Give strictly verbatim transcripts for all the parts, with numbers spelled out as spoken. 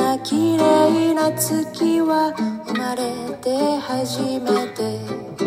な綺麗な月は生まれて初めて。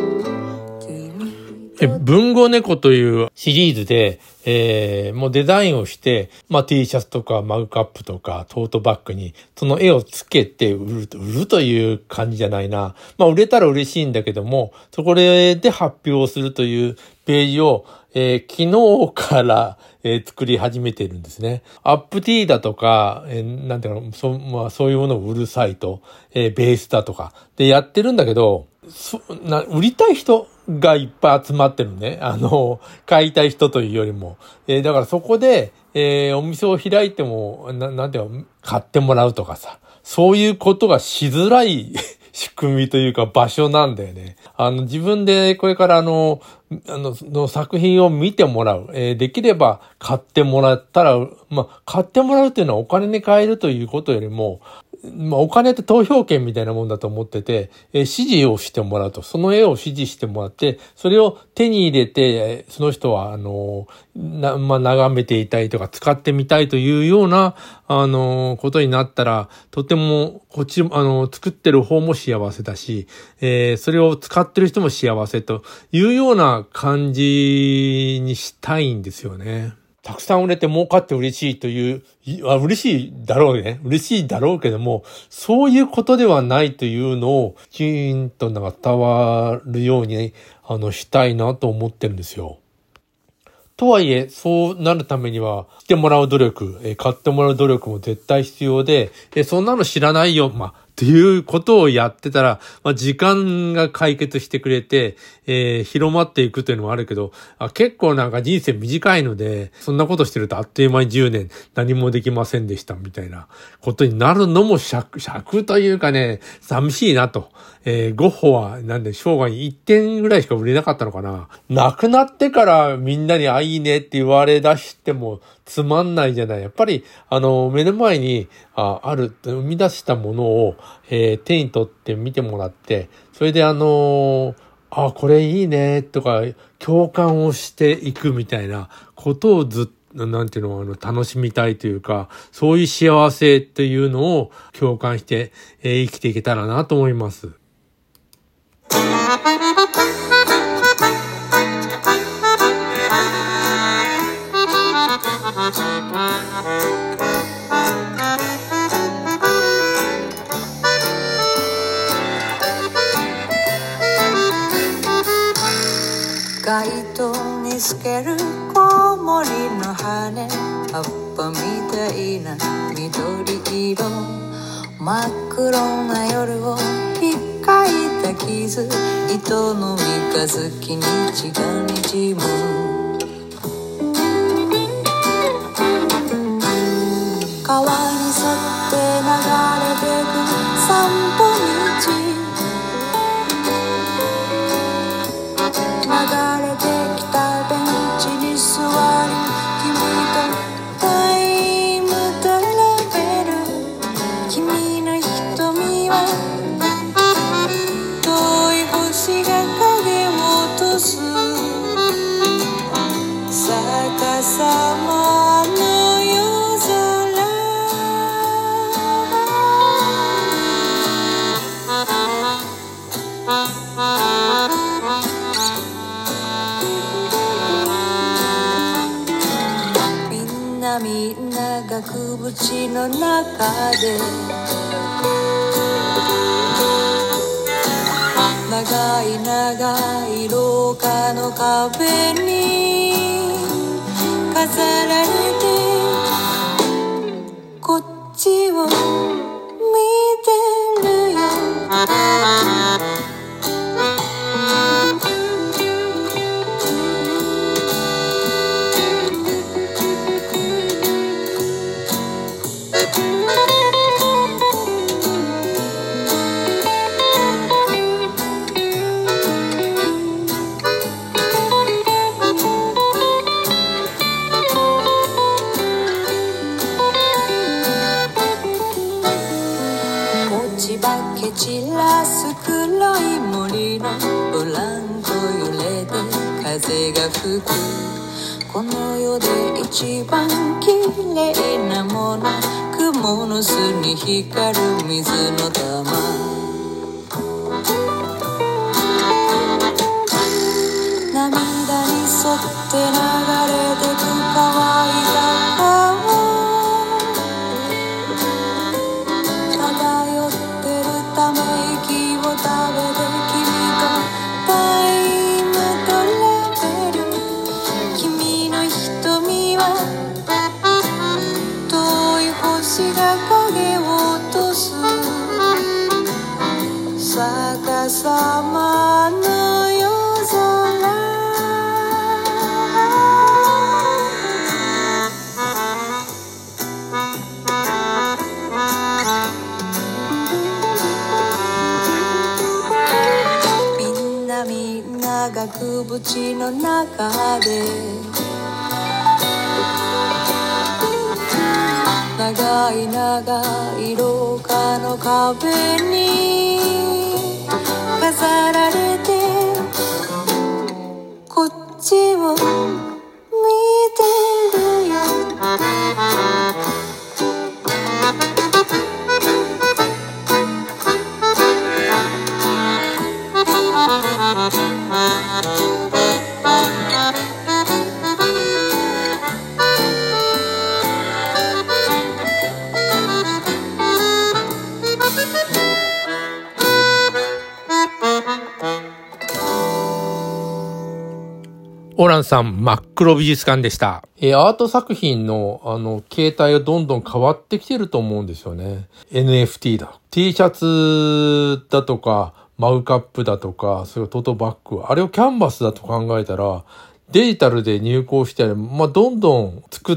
え文豪猫というシリーズで、えー、もうデザインをして、まあ T シャツとかマグカップとかトートバッグにその絵をつけて売る、売るという感じじゃないな。まあ売れたら嬉しいんだけども、そこで発表するというページを、えー、昨日から、えー、作り始めているんですね。アップティーだとか、えー、なんていうの、そ、まあそういうものを売るサイト、えー、ベースだとかでやってるんだけど、そな売りたい人がいっぱい集まってるね。あの、買いたい人というよりも。えー、だからそこで、えー、お店を開いても、な、なんていうの、買ってもらうとかさ、そういうことがしづらい仕組みというか場所なんだよね。あの、自分でこれからあの、あの、の作品を見てもらう。えー、できれば買ってもらったら、まあ、買ってもらうっていうのはお金に換えるということよりも、まあ、お金って投票権みたいなもんだと思ってて、えー、指示をしてもらうと、その絵を指示してもらって、それを手に入れて、その人は、あの、な、まあ、眺めていたいとか、使ってみたいというような、あの、ことになったら、とても、こっち、あの、作ってる方も幸せだし、えー、それを使ってる人も幸せというような感じにしたいんですよね。たくさん売れて儲かって嬉しいという、あ、嬉しいだろうね。嬉しいだろうけども、そういうことではないというのを、きちんとなんか伝わるように、あの、したいなと思ってるんですよ。とはいえ、そうなるためには、してもらう努力、え買ってもらう努力も絶対必要で、えそんなの知らないよ、まあ、っていうことをやってたら、まあ、時間が解決してくれて、えー、広まっていくというのもあるけど、あ、結構なんか人生短いので、そんなことしてるとあっという間にじゅうねん何もできませんでしたみたいなことになるのも尺、尺というかね、寂しいなと。えー、ゴッホはなんで生涯にいってんぐらいしか売れなかったのかな。亡くなってからみんなにあ、いいねって言われ出してもつまんないじゃない。やっぱり、あの、目の前にあ、ある、生み出したものを、えー、手に取って見てもらって、それであのー、あ、これいいねとか、共感をしていくみたいなことをずっとなんていうの、あの、楽しみたいというか、そういう幸せっていうのを共感して、えー、生きていけたらなと思います。 街灯に透けるコウモリの羽、葉っぱみたいな緑色、真っ黒な夜をひっかいた傷、糸の三日月に血がにじむ。川に沿って流れてく散歩道、流れてきたベンチに座り、君とタイムトラベル、君の瞳は遠い星が影を落とす、逆さまの夜空、みんな額縁の中で長い長い廊下の壁に飾られてこっちを見てるよ。散らす黒い森のブランコ揺れて風が吹く、この世で一番綺麗なもの、雲雲の巣に光る水の玉涙に沿って流れてく乾いた川漂ってるため息を食べて君とタイムトラベル君の瞳は遠い星が影を落とす逆さまの夜空額縁の中で長い長い廊下の壁に飾られてこっちを見てるよオランさん、真っ黒美術館でした。えー、アート作品の、あの、形態がどんどん変わってきてると思うんですよね。エヌエフティー だ。T シャツだとか、マグカップだとか、それトートバッグ、あれをキャンバスだと考えたら、デジタルで入稿して、まあ、どんどん作って、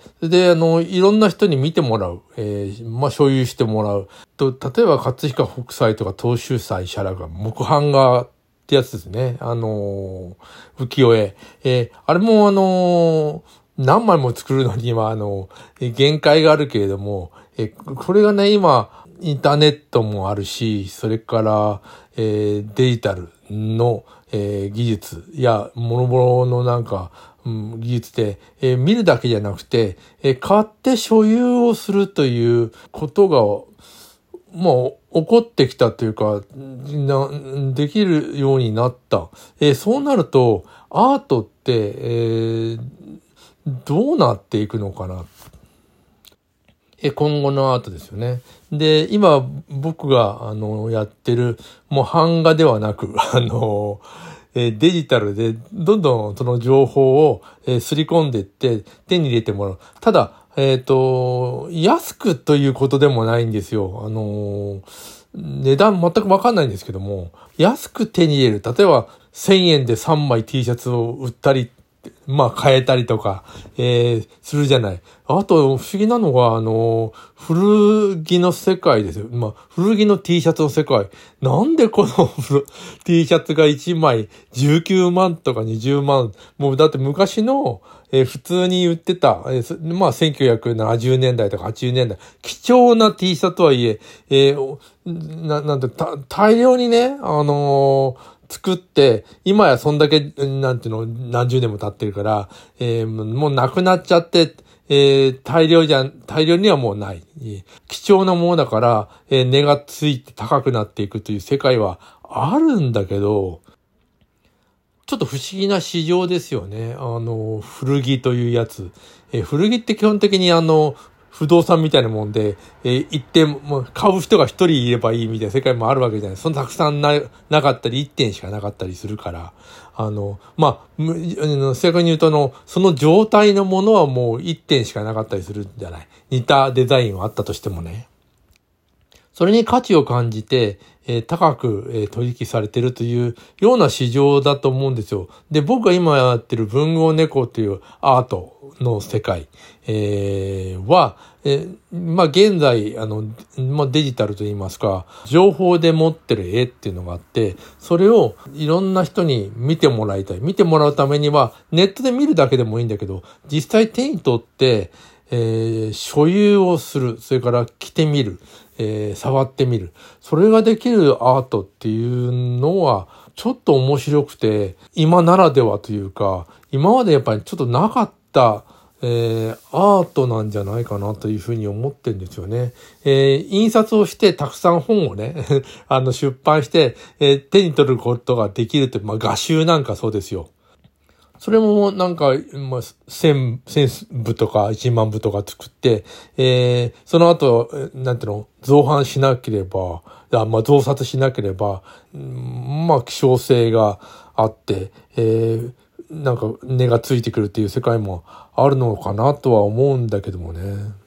で、あの、いろんな人に見てもらう。えー、まあ、所有してもらう。と、例えば、葛飾北斎とか東秀斎写楽が木版画ってやつですね。あのー、浮世絵。えー、あれもあのー、何枚も作るのには、あのー、限界があるけれども、えー、これがね、今、インターネットもあるし、それから、えー、デジタルの、えー、技術や、もろもろのなんか、うん、技術で、えー、見るだけじゃなくて、えー、買って所有をするということが、もう起こってきたというか、な、できるようになった。えー、そうなると、アートって、えー、どうなっていくのかな。えー、今後のアートですよね。で、今僕が、あの、やってる、もう版画ではなく、あの、えー、デジタルでどんどんその情報を、えー、すり込んでいって手に入れてもらう。ただ、えっと、安くということでもないんですよ。あのー、値段全くわかんないんですけども、安く手に入れる。例えば、せんえんでさんまい T シャツを売ったり、まあ、買えたりとか、えー、するじゃない。あと、不思議なのが、あのー、古着の世界ですよ。まあ、古着の T シャツの世界。なんでこのT シャツがいちまいじゅうきゅうまんとかにじゅうまん。もうだって昔の、えー、普通に売ってた、えー、まあ、せんきゅうひゃくななじゅうねんだいとかはちじゅうねんだい。貴重な T シャツとはいえ、えー、な、なんて、た、大量にね、あのー、作って、今やそんだけ、なんていうの、何十年も経ってるから、えー、もうなくなっちゃって、えー、大量じゃ、大量にはもうない。貴重なものだから、えー、値がついて高くなっていくという世界はあるんだけど、ちょっと不思議な市場ですよね。あの、古着というやつ。えー、古着って基本的にあの、不動産みたいなもんで、えー、一点、もう買う人が一人いればいいみたいな世界もあるわけじゃない。そんなたくさんな、なかったり、一点しかなかったりするから、あの、まあ、正確に言うとあの、その状態のものはもう一点しかなかったりするんじゃない。似たデザインはあったとしてもね。それに価値を感じて、えー、高く、えー、取引されているというような市場だと思うんですよ。で、僕が今やってる文豪猫というアートの世界、えー、は、えー、まあ、現在、あの、まあ、デジタルと言いますか、情報で持ってる絵っていうのがあって、それをいろんな人に見てもらいたい。見てもらうためには、ネットで見るだけでもいいんだけど、実際手に取って、えー、所有をする。それから着てみる。えー、触ってみる。それができるアートっていうのは、ちょっと面白くて、今ならではというか、今までやっぱりちょっとなかった、 えー、アートなんじゃないかなというふうに思ってるんですよね。えー、印刷をしてたくさん本をね、あの出版して、えー、手に取ることができるって、まあ画集なんかそうですよ。それもなんか、まあ、千、千部とか一万部とか作って、えー、その後、なんていうの、造版しなければ、あまあ、増刷しなければ、まあ、希少性があって、えー、なんか値がついてくるっていう世界もあるのかなとは思うんだけどもね。